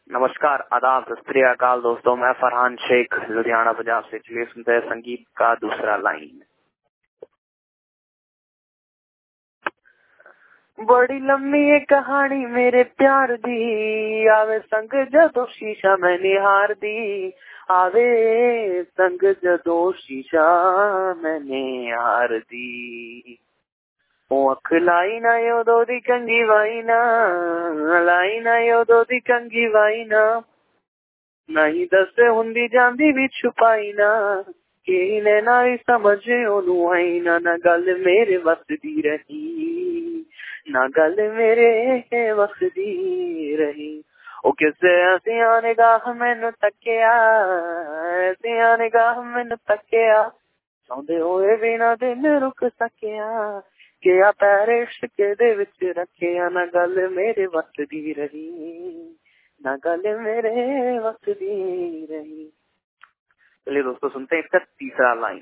नमस्कार, आदाब, सत श्री अकाल दोस्तों। मैं फरहान शेख लुधियाना पंजाब से। चलिए सुनते हैं संगीत का दूसरा लाइन। बड़ी लम्मी है कहानी मेरे प्यार दी, आवे संग जदों शीशा मैं निहार दी, आवे संग जदों शीशा मैंने हार दी। ओ अख लाई ना योदो दी कंगी वाई ना, लाई ना योदो दी कंगी वाई ना, नहीं दस हुंदी जांदी भी छुपाई ना, कि ने ना ही समझे ओनू आई ना। ना गल मेरे वस दी रही, ना गल मेरे वस दी रही। ओ किसे हसिया निगाह मैनू तकिया, हसिया निगाह मैनू तकिया, चाहते होए बिना दिन रुक सकिया, कि आ पैर इश्क दे विच रखिया। ना गल मेरे वस दी रही, ना गल मेरे वस दी रही। चलिए दोस्तों सुनते हैं इसका तीसरा लाइन।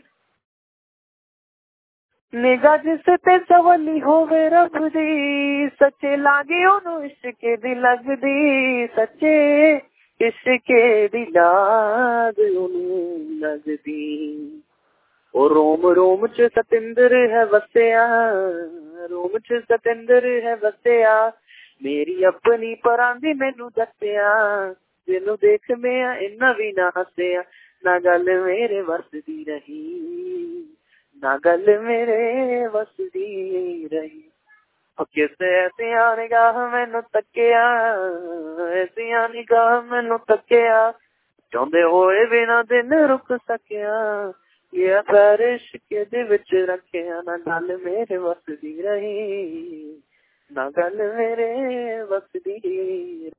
निगाह जिस ते सवली होवे रब दी, सच्चे लागे ओनू इश्के दी लगदी, सच्चे इश्के दी लाग ओनू लगदी। ओ रोम रोम च सतिंदर है वसिया, रोम च सतिंदर है वसिया, मेरी अपनी परांदी मैनू दसिया, जिनू देख मैं इन्ना भी ना हसिया। ना गल मेरे वस दी रही, ना गल मेरे वस दी रही। किसे ऐसिया निगाह मैनू तकिया, ऐसिया निगाह मैनू तकिया, चाहते होए बिना दिन रुक सकिया, ये पैर इश्क दे विच रखिया। ना गल मेरे वस दी रही, ना गल मेरे वस दी